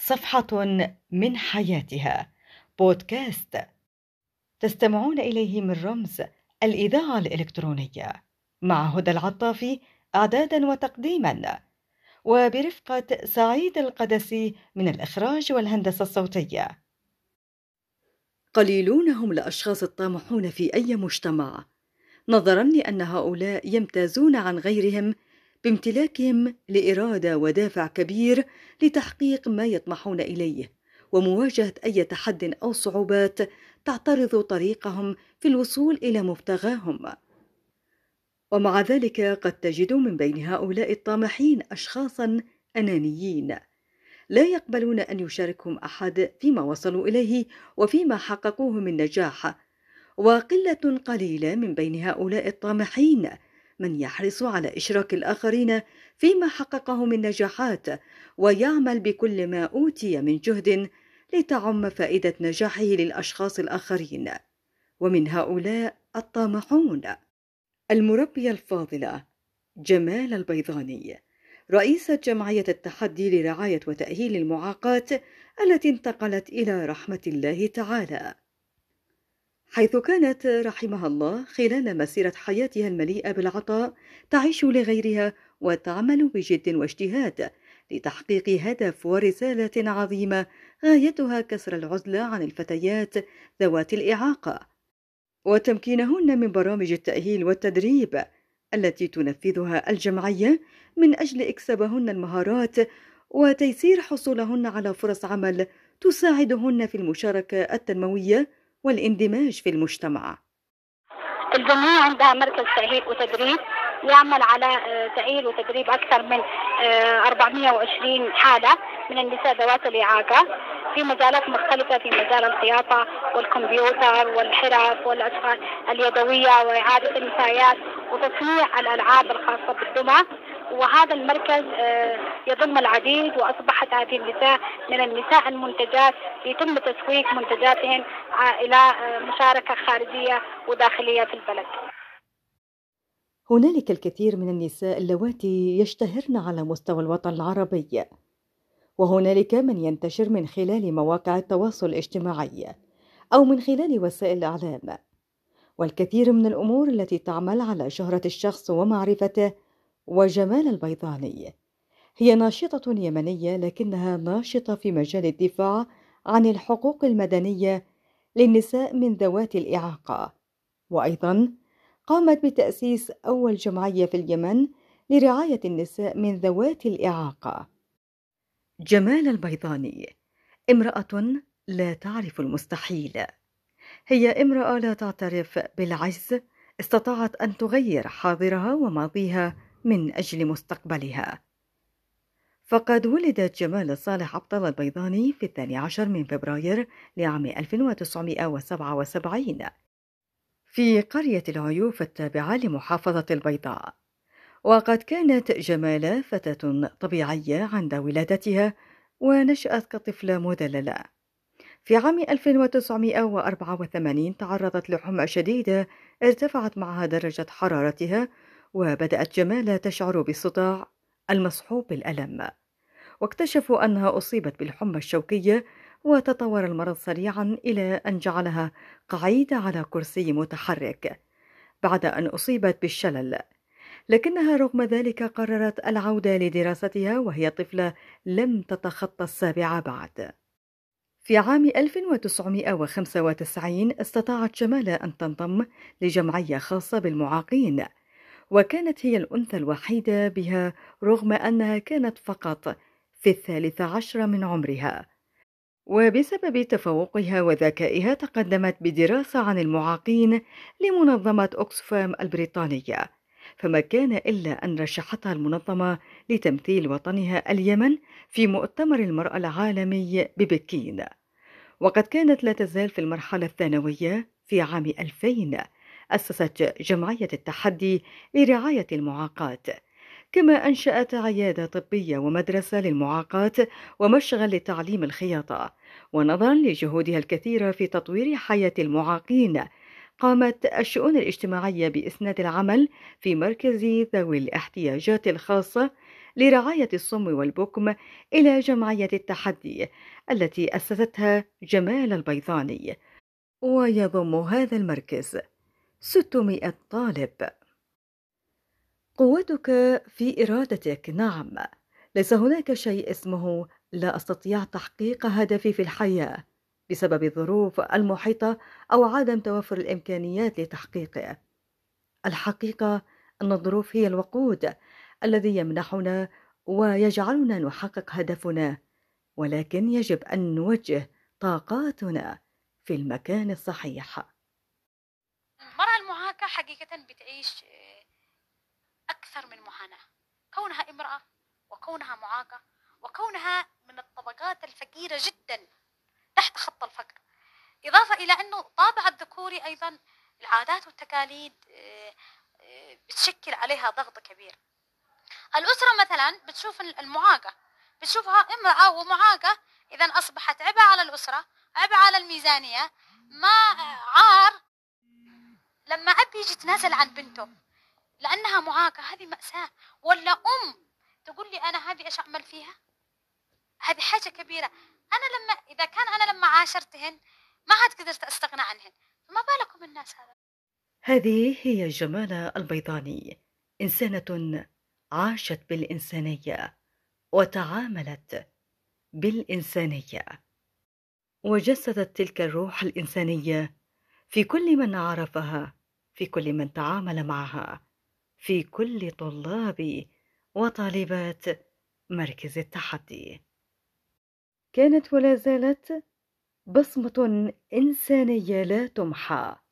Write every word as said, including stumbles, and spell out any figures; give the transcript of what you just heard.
صفحة من حياتها، بودكاست تستمعون إليه من رمز الإذاعة الإلكترونية، مع هدى العطافي إعدادا وتقديما، وبرفقة سعيد القدسي من الإخراج والهندسة الصوتية. قليلون هم الأشخاص الطامحون في أي مجتمع، نظرا لأن هؤلاء يمتازون عن غيرهم بامتلاكهم لإرادة ودافع كبير لتحقيق ما يطمحون إليه، ومواجهة أي تحد أو صعوبات تعترض طريقهم في الوصول إلى مبتغاهم. ومع ذلك قد تجد من بين هؤلاء الطامحين أشخاصا أنانيين لا يقبلون أن يشاركهم أحد فيما وصلوا إليه وفيما حققوه من نجاح، وقلة قليلة من بين هؤلاء الطامحين من يحرص على إشراك الآخرين فيما حققه من نجاحات، ويعمل بكل ما أوتي من جهد لتعم فائدة نجاحه للأشخاص الآخرين. ومن هؤلاء الطامحون المربية الفاضلة جمال البيضاني، رئيسة جمعية التحدي لرعاية وتأهيل المعاقات التي انتقلت إلى رحمة الله تعالى، حيث كانت رحمها الله خلال مسيرة حياتها المليئة بالعطاء تعيش لغيرها وتعمل بجد واجتهاد لتحقيق هدف ورسالة عظيمة غايتها كسر العزلة عن الفتيات ذوات الإعاقة وتمكينهن من برامج التأهيل والتدريب التي تنفذها الجمعية من أجل إكسابهن المهارات وتيسير حصولهن على فرص عمل تساعدهن في المشاركة التنموية والاندماج في المجتمع. الجمعية عندها مركز تأهيل وتدريب يعمل على تأهيل وتدريب أكثر من أربعمائة وعشرين حالة من النساء ذوات الإعاقة في مجالات مختلفة، في مجال الخياطة والكمبيوتر والحرف والأشغال اليدوية وإعادة النفايات وتصنيع الألعاب الخاصة بالدمى. وهذا المركز يضم العديد، وأصبحت هذه النساء من النساء المنتجات يتم تسويق منتجاتهن إلى مشاركة خارجية وداخلية في البلد. هنالك الكثير من النساء اللواتي يشتهرن على مستوى الوطن العربي، وهنالك من ينتشر من خلال مواقع التواصل الاجتماعي أو من خلال وسائل الإعلام، والكثير من الأمور التي تعمل على شهرة الشخص ومعرفته. وجمال البيضاني هي ناشطة يمنية، لكنها ناشطة في مجال الدفاع عن الحقوق المدنية للنساء من ذوات الإعاقة، وأيضا قامت بتأسيس أول جمعية في اليمن لرعاية النساء من ذوات الإعاقة. جمال البيضاني امرأة لا تعرف المستحيل، هي امرأة لا تعترف بالعجز، استطاعت أن تغير حاضرها وماضيها من أجل مستقبلها. فقد ولدت جمال صالح عبد الله البيضاني في الثاني عشر من فبراير لعام ألف وتسعمائة وسبعة وسبعين في قرية العيوف التابعة لمحافظة البيضاء. وقد كانت جمال فتاة طبيعية عند ولادتها، ونشأت كطفلة مدللة. في عام ألف وتسعمائة وأربعة وثمانين تعرضت لحمى شديدة ارتفعت معها درجة حرارتها، وبدأت جمال تشعر بالصداع المصحوب بالألم، واكتشفوا أنها أصيبت بالحمى الشوكية، وتطور المرض سريعا إلى أن جعلها قعيدة على كرسي متحرك بعد أن أصيبت بالشلل. لكنها رغم ذلك قررت العودة لدراستها وهي طفلة لم تتخطى السابعة بعد. في عام ألف وتسعمائة وخمسة وتسعين استطاعت جمال أن تنضم لجمعية خاصة بالمعاقين، وكانت هي الأنثى الوحيدة بها رغم أنها كانت فقط في الثالث عشر من عمرها. وبسبب تفوقها وذكائها تقدمت بدراسة عن المعاقين لمنظمة أكسفام البريطانية، فما كان إلا أن رشحتها المنظمة لتمثيل وطنها اليمن في مؤتمر المرأة العالمي ببكين. وقد كانت لا تزال في المرحلة الثانوية. في عام ألفين أسست جمعية التحدي لرعاية المعاقات، كما أنشأت عيادة طبية ومدرسة للمعاقات ومشغل لتعليم الخياطة. ونظرا لجهودها الكثيرة في تطوير حياة المعاقين، قامت الشؤون الاجتماعية بإسناد العمل في مركز ذوي الاحتياجات الخاصة لرعاية الصم والبكم إلى جمعية التحدي التي أسستها جمال البيضاني، ويضم هذا المركز ستمائة طالب. قوتك في إرادتك. نعم، ليس هناك شيء اسمه لا أستطيع تحقيق هدفي في الحياة بسبب الظروف المحيطة أو عدم توفر الإمكانيات لتحقيقه. الحقيقة أن الظروف هي الوقود الذي يمنحنا ويجعلنا نحقق هدفنا، ولكن يجب أن نوجه طاقاتنا في المكان الصحيح. المرأة المعاكة حقيقة بتعيش أكثر من معاناة، كونها امرأة وكونها معاكة وكونها من الطبقات الفقيرة جدا تحت خط الفقر، إضافة إلى أنه طابع الذكوري أيضا العادات والتقاليد بتشكل عليها ضغط كبير. الأسرة مثلا بتشوف المعاقة بتشوفها امرأة ومعاقة، إذا أصبحت عبء على الأسرة، عبء على الميزانية، ما عار لما أب يجي يتنازل عن بنته لأنها معاقة، هذه مأساة. ولا أم تقول لي أنا هذه إيش أعمل فيها، هذه حاجة كبيرة. أنا لما إذا كان أنا لما عاشرتهن ما عاد قدرت أستغنى عنهن، فما بالكم الناس هذا. هذه هي جمالة البيضاني، إنسانة عاشت بالإنسانية وتعاملت بالإنسانية، وجسدت تلك الروح الإنسانية في كل من عرفها، في كل من تعامل معها، في كل طلاب وطالبات مركز التحدي. كانت ولا زالت بصمة إنسانية لا تمحى